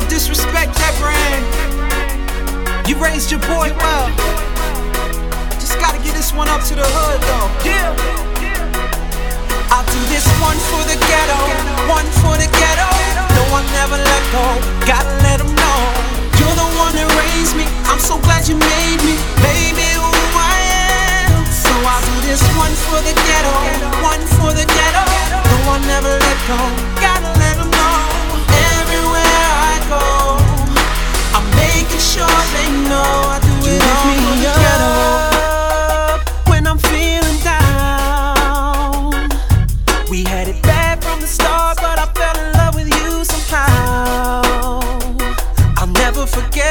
disrespect that brand. You raised your boy well. Just gotta get this one up to the hood though. Yeah. I'll do this one for the ghetto, one for the ghetto. No, I'll never let go, gotta let them know. You're the one that raised me, I'm so glad you made me. Baby, who I am. So I'll do this one for the ghetto, one for the ghetto. No, I'll never let go, gotta let them know. Everywhere I go, I'm making sure they know I do it all for the ghetto. When I'm feeling down, we had it bad from the start, but I fell in love with you somehow. I'll never forget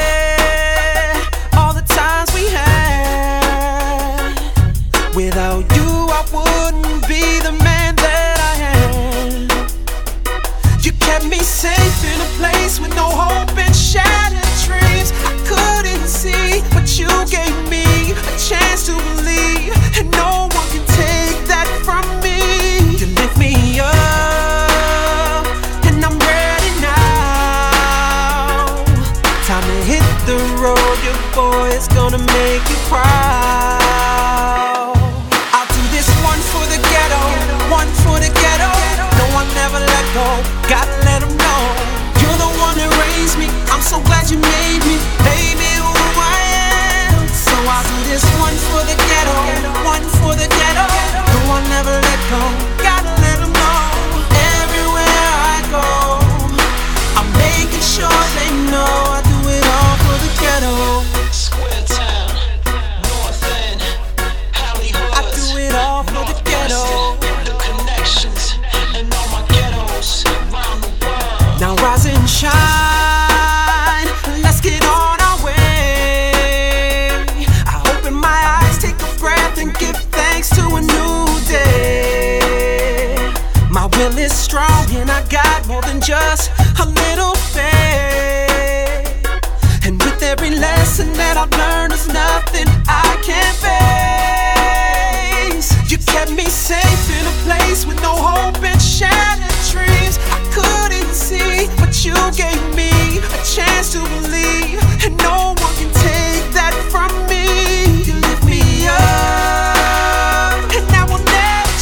all the times we had. Without you, I wouldn't be the man that I am. You kept me safe in a place with no hope and shattered dreams. I couldn't see, but you gave me a chance to believe, and no one can take that from me. You lift me up, and I'm ready now. Time to hit the road, your boy is gonna make you proud. I'll do this one for the ghetto, one for the ghetto. No, I'll never let go, gotta let them know. You're the one that raised me, I'm so glad you made me. Baby, who I am. So I'll do this one for the ghetto, one for the ghetto. No, I'll never let go, gotta let them know. Everywhere I go, I'm making sure they know I do it all for the ghetto. Square Town, North End, Hollywood. I do it all for the ghetto. The connections and all my ghettos around the world. Now rise and shine, let's get on our way. I open my eyes, take a breath, and give thanks to a new day. My will is strong, and I got more than just a little faith. And with every lesson that I've learned, there's nothing I can't face. You kept me safe in a place with no hope and shattered dreams. I couldn't see, but you gave me a chance to believe, and no one can take that from me. You lift me up, and I will never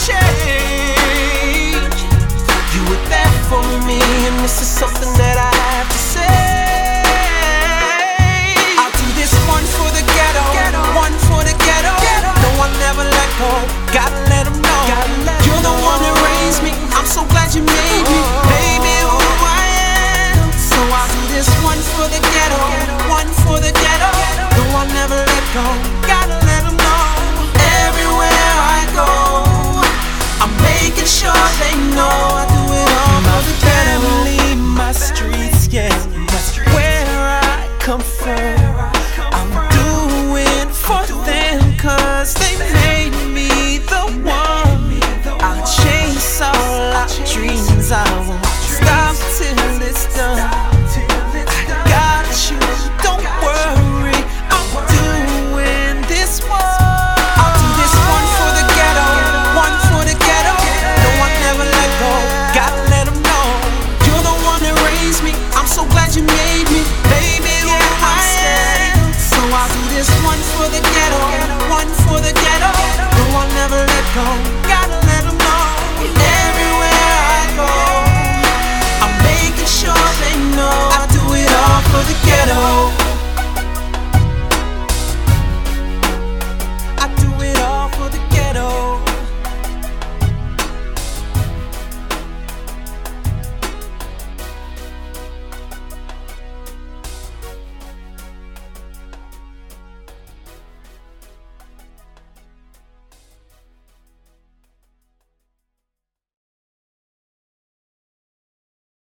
change. You were there for me, and this is something that I have to say.